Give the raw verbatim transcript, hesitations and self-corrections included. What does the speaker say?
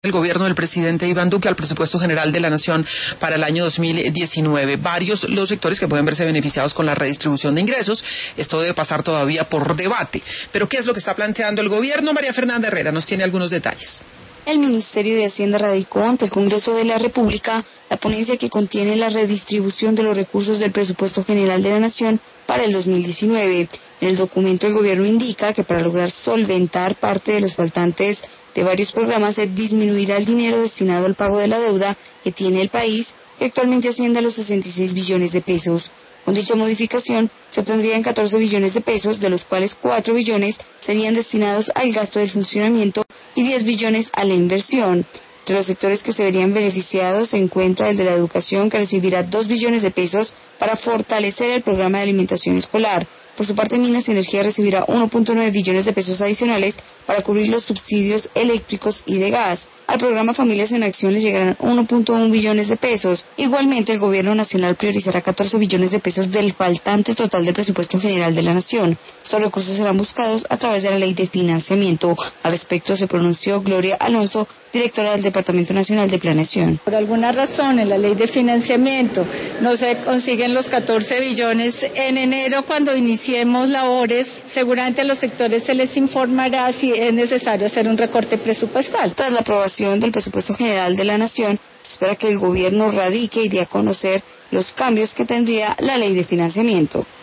El gobierno del presidente Iván Duque al presupuesto general de la Nación para el año dos mil diecinueve. Varios los sectores que pueden verse beneficiados con la redistribución de ingresos. Esto debe pasar todavía por debate. Pero ¿qué es lo que está planteando el gobierno? María Fernanda Herrera nos tiene algunos detalles. El Ministerio de Hacienda radicó ante el Congreso de la República la ponencia que contiene la redistribución de los recursos del presupuesto general de la Nación para el dos mil diecinueve. En el documento el gobierno indica que para lograr solventar parte de los faltantes de varios programas se disminuirá el dinero destinado al pago de la deuda que tiene el país, que actualmente asciende a los sesenta y seis billones de pesos. Con dicha modificación se obtendrían catorce billones de pesos, de los cuales cuatro billones serían destinados al gasto del funcionamiento y diez billones a la inversión. Entre los sectores que se verían beneficiados se encuentra el de la educación, que recibirá dos billones de pesos para fortalecer el programa de alimentación escolar. Por su parte, Minas y Energía recibirá uno punto nueve billones de pesos adicionales para cubrir los subsidios eléctricos y de gas. Al programa Familias en Acción le llegarán uno punto uno billones de pesos. Igualmente, el gobierno nacional priorizará catorce billones de pesos del faltante total del presupuesto general de la Nación. Estos recursos serán buscados a través de la Ley de Financiamiento. Al respecto se pronunció Gloria Alonso, directora del Departamento Nacional de Planeación. Por alguna razón en la Ley de Financiamiento no se consiguen los catorce billones en enero cuando iniciemos labores. Seguramente a los sectores se les informará si es necesario hacer un recorte presupuestal. Tras la aprobación del presupuesto general de la Nación, se espera que el gobierno radique y dé a conocer los cambios que tendría la Ley de Financiamiento.